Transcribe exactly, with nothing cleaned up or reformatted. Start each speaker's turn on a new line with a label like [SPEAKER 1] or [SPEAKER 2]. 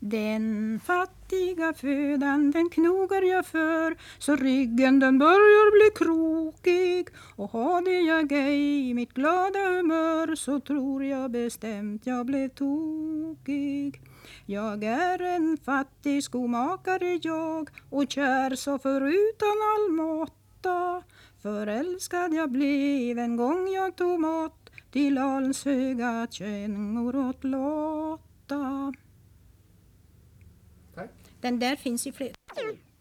[SPEAKER 1] Den fattiga födan den knogar jag för, så ryggen den börjar bli krokig. Och hade jag ej mitt glada humör, så tror jag bestämt jag blev tokig. Jag är en fattig skomakare jag, och kär så förutan all måtta. Förälskad jag blev en gång jag tog mått till alls höga kängor åt Lotta.
[SPEAKER 2] Tack.
[SPEAKER 1] Den där finns i fler.